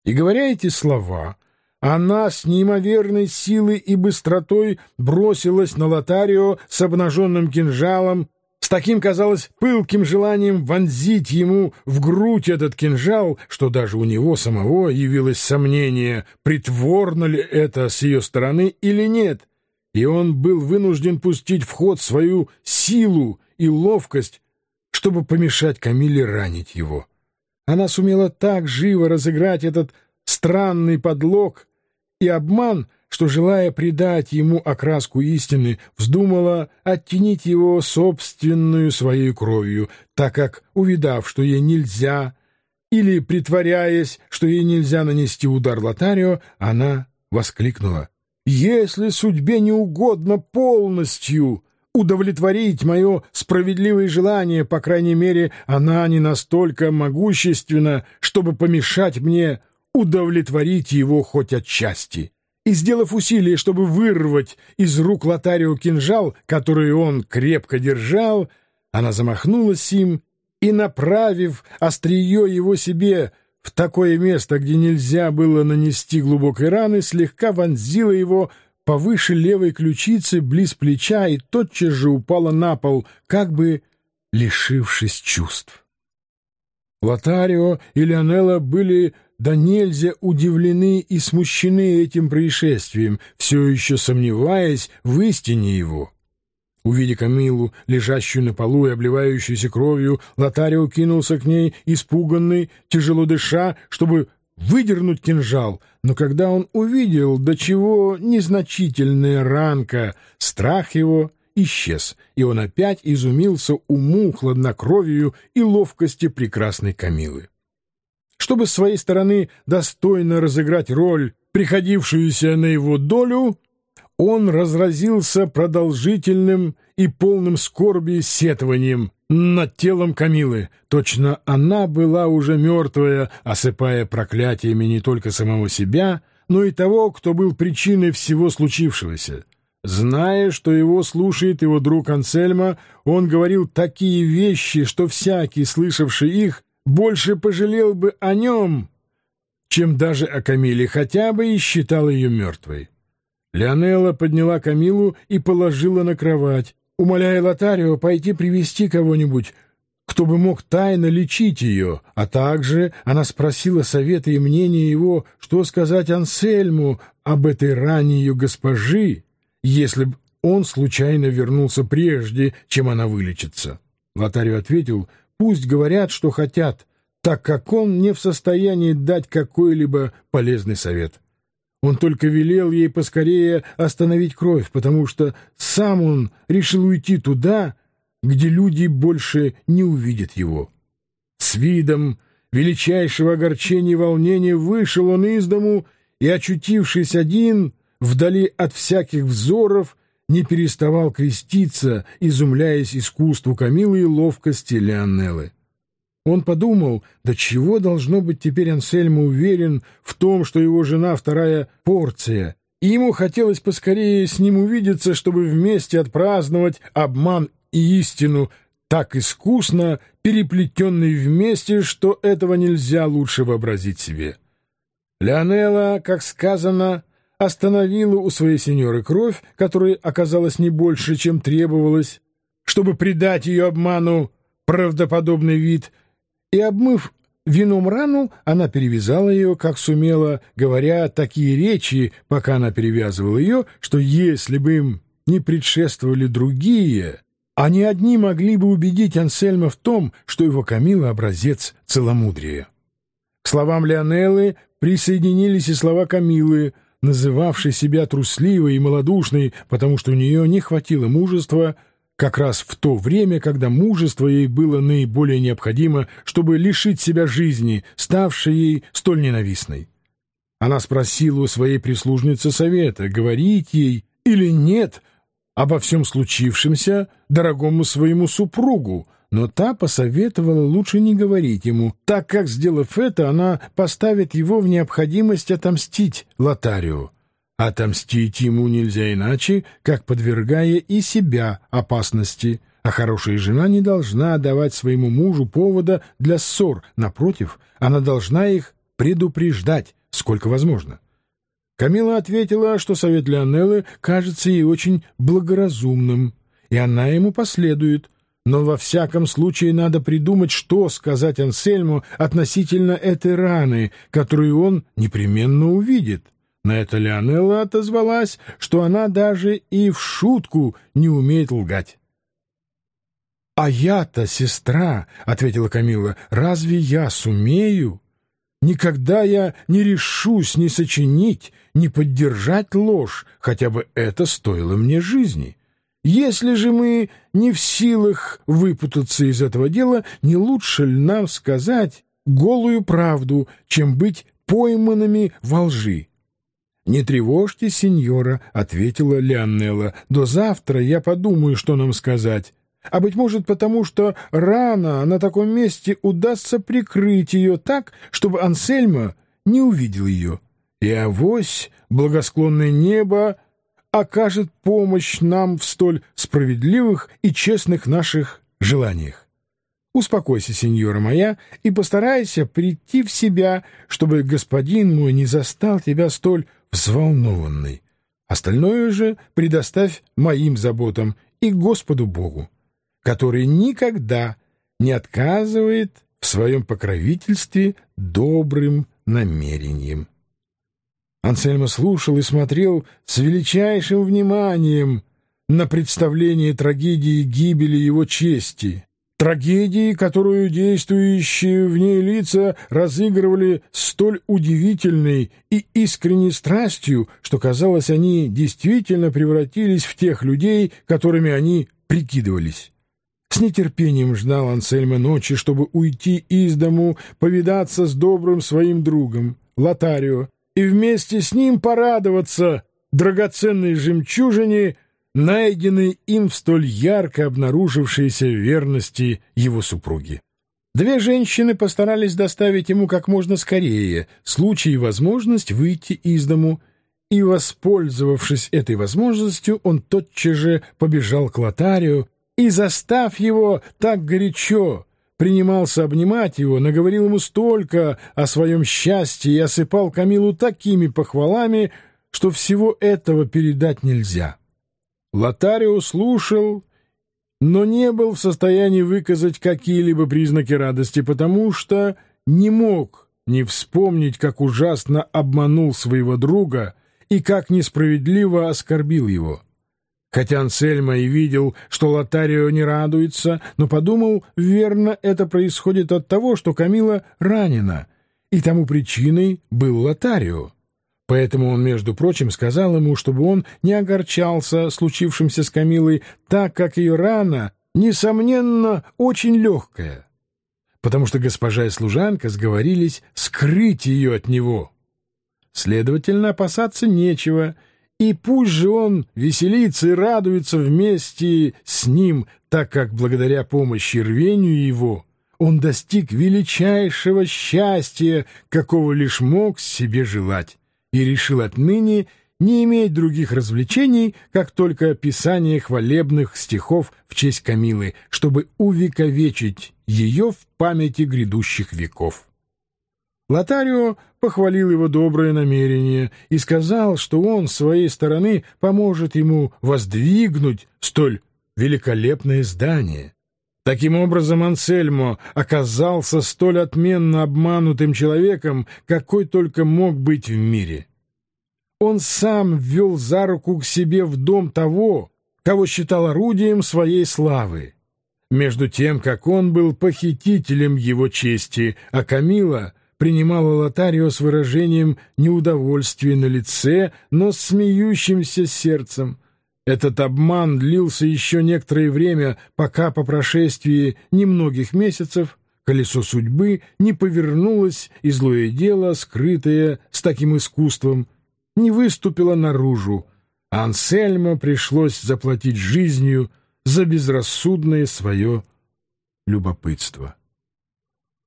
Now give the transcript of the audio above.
И, говоря эти слова, она с неимоверной силой и быстротой бросилась на Лотарио с обнаженным кинжалом, с таким, казалось, пылким желанием вонзить ему в грудь этот кинжал, что даже у него самого явилось сомнение, притворно ли это с ее стороны или нет, и он был вынужден пустить в ход свою силу и ловкость, чтобы помешать Камилле ранить его. Она сумела так живо разыграть этот странный подлог и обман, что, желая придать ему окраску истины, вздумала оттенить его собственную своей кровью, так как, увидав, что ей нельзя, или притворяясь, что ей нельзя нанести удар Лотарио, она воскликнула: «Если судьбе не угодно полностью удовлетворить мое справедливое желание, по крайней мере, она не настолько могущественна, чтобы помешать мне удовлетворить его хоть отчасти». И, сделав усилие, чтобы вырвать из рук Лотарио кинжал, который он крепко держал, она замахнулась им и, направив острие его себе в такое место, где нельзя было нанести глубокой раны, слегка вонзила его повыше левой ключицы, близ плеча, и тотчас же упала на пол, как бы лишившись чувств. Лотарио и Леонела были да нельзя удивлены и смущены этим происшествием, все еще сомневаясь в истине его. Увидя Камиллу, лежащую на полу и обливающуюся кровью, Лотарио кинулся к ней, испуганный, тяжело дыша, чтобы выдернуть кинжал, но когда он увидел, до чего незначительная ранка, страх его исчез, и он опять изумился уму, хладнокровию и ловкости прекрасной Камиллы. Чтобы с своей стороны достойно разыграть роль, приходившуюся на его долю, он разразился продолжительным и полным скорби сетованием над телом Камиллы. Точно она была уже мертвая, осыпая проклятиями не только самого себя, но и того, кто был причиной всего случившегося. Зная, что его слушает его друг Ансельмо, он говорил такие вещи, что всякий, слышавший их, больше пожалел бы о нем, чем даже о Камилле, хотя бы и считал ее мертвой. Леонела подняла Камиллу и положила на кровать, умоляя Лотарио пойти привести кого-нибудь, кто бы мог тайно лечить ее, а также она спросила совета и мнения его, что сказать Ансельму об этой ране ее госпожи, если б он случайно вернулся прежде, чем она вылечится. Лотарио ответил: пусть говорят, что хотят, так как он не в состоянии дать какой-либо полезный совет. Он только велел ей поскорее остановить кровь, потому что сам он решил уйти туда, где люди больше не увидят его. С видом величайшего огорчения и волнения вышел он из дому и, очутившись один, вдали от всяких взоров, не переставал креститься, изумляясь искусству Камиллы и ловкости Леонеллы. Он подумал, до чего должно быть теперь Ансельмо уверен в том, что его жена вторая Порция, и ему хотелось поскорее с ним увидеться, чтобы вместе отпраздновать обман и истину, так искусно переплетенные вместе, что этого нельзя лучше вообразить себе. Леонелла, как сказано, остановила у своей сеньоры кровь, которой оказалось не больше, чем требовалось, чтобы придать ее обману правдоподобный вид, и, обмыв вином рану, она перевязала ее, как сумела, говоря такие речи, пока она перевязывала ее, что если бы им не предшествовали другие, они одни могли бы убедить Ансельма в том, что его Камилла — образец целомудрия. К словам Леонеллы присоединились и слова Камиллы, называвшей себя трусливой и малодушной, потому что у нее не хватило мужества как раз в то время, когда мужество ей было наиболее необходимо, чтобы лишить себя жизни, ставшей ей столь ненавистной. Она спросила у своей прислужницы совета, говорить ей или нет обо всем случившемся дорогому своему супругу, но та посоветовала лучше не говорить ему, так как, сделав это, она поставит его в необходимость отомстить Лотарио. Отомстить ему нельзя иначе, как подвергая и себя опасности, а хорошая жена не должна давать своему мужу повода для ссор, напротив, она должна их предупреждать, сколько возможно. Камилла ответила, что совет Леонеллы кажется ей очень благоразумным, и она ему последует, но во всяком случае надо придумать, что сказать Ансельму относительно этой раны, которую он непременно увидит. На это Леонелла отозвалась, что она даже и в шутку не умеет лгать. «А я-то, сестра, — ответила Камилла, — разве я сумею? Никогда я не решусь ни сочинить, ни поддержать ложь, хотя бы это стоило мне жизни. Если же мы не в силах выпутаться из этого дела, не лучше ли нам сказать голую правду, чем быть пойманными во лжи?» «Не тревожьте, сеньора, — ответила Леонелла, — до завтра я подумаю, что нам сказать. А, быть может, потому что рано на таком месте удастся прикрыть ее так, чтобы Ансельмо не увидел ее. И авось благосклонное небо окажет помощь нам в столь справедливых и честных наших желаниях. Успокойся, сеньора моя, и постарайся прийти в себя, чтобы господин мой не застал тебя столь взволнованной. Остальное же предоставь моим заботам и Господу Богу, который никогда не отказывает в своем покровительстве добрым намерениям». Ансельмо слушал и смотрел с величайшим вниманием на представление трагедии гибели его чести, трагедии, которую действующие в ней лица разыгрывали столь удивительной и искренней страстью, что, казалось, они действительно превратились в тех людей, которыми они прикидывались. С нетерпением ждал Ансельмо ночи, чтобы уйти из дому, повидаться с добрым своим другом, Лотарио, и вместе с ним порадоваться драгоценной жемчужине, найденной им в столь ярко обнаружившейся верности его супруги. Две женщины постарались доставить ему как можно скорее случай и возможность выйти из дому, и, воспользовавшись этой возможностью, он тотчас же побежал к Лотарио и, застав его так горячо, принимался обнимать его, наговорил ему столько о своем счастье и осыпал Камилу такими похвалами, что всего этого передать нельзя. Лотарио слушал, но не был в состоянии выказать какие-либо признаки радости, потому что не мог не вспомнить, как ужасно обманул своего друга и как несправедливо оскорбил его. Хотя Ансельмо и видел, что Лотарио не радуется, но подумал, верно, это происходит от того, что Камилла ранена, и тому причиной был Лотарио. Поэтому он, между прочим, сказал ему, чтобы он не огорчался случившимся с Камиллой, так как ее рана, несомненно, очень легкая, потому что госпожа и служанка сговорились скрыть ее от него. Следовательно, опасаться нечего, и пусть же он веселится и радуется вместе с ним, так как благодаря помощи и рвению его он достиг величайшего счастья, какого лишь мог себе желать, и решил отныне не иметь других развлечений, как только писание хвалебных стихов в честь Камиллы, чтобы увековечить ее в памяти грядущих веков. Лотарио похвалил его доброе намерение и сказал, что он с своей стороны поможет ему воздвигнуть столь великолепное здание. Таким образом, Ансельмо оказался столь отменно обманутым человеком, какой только мог быть в мире. Он сам ввел за руку к себе в дом того, кого считал орудием своей славы, между тем, как он был похитителем его чести, а Камилла принимала Лотарио с выражением неудовольствия на лице, но с смеющимся сердцем. Этот обман длился еще некоторое время, пока по прошествии немногих месяцев колесо судьбы не повернулось, и злое дело, скрытое с таким искусством, не выступило наружу, а Ансельмо пришлось заплатить жизнью за безрассудное свое любопытство.